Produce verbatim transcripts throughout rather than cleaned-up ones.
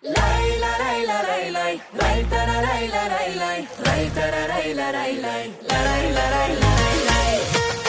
Lay la lay la lay lay, lay ta la lay la lay lay, lay ta la lay la lay lay, la lay la lay la lay lay.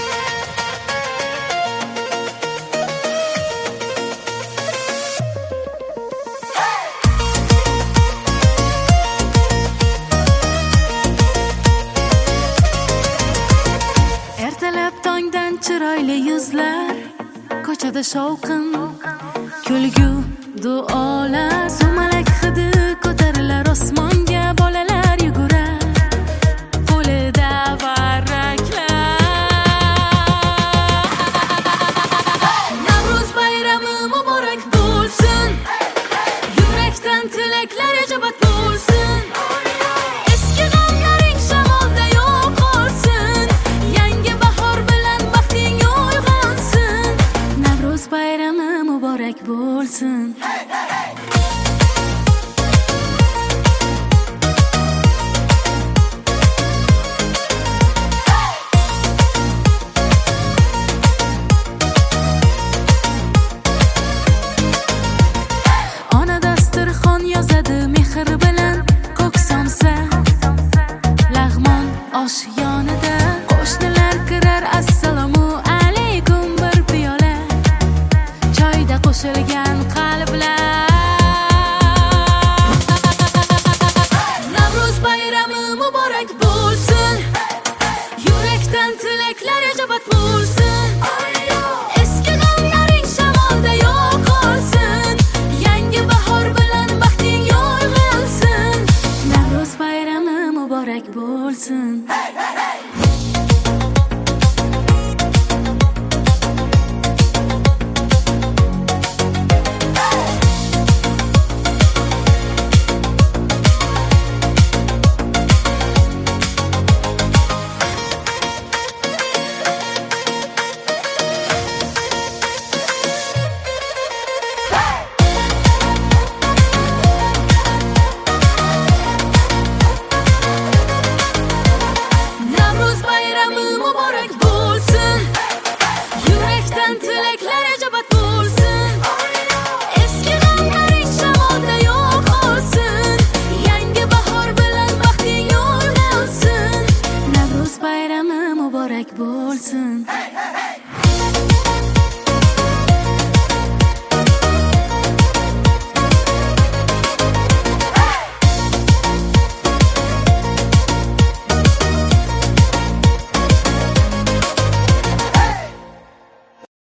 Ertalab tongdan chiroyli yuzlar, ko'chada shovqin, kulgu, duolar, sumalak hidi ko'tarilar osmonga, bolalar yugurar, qo'lida varraklar. Navruz bayrami muborak bo'lsin, yurakdan tilaklar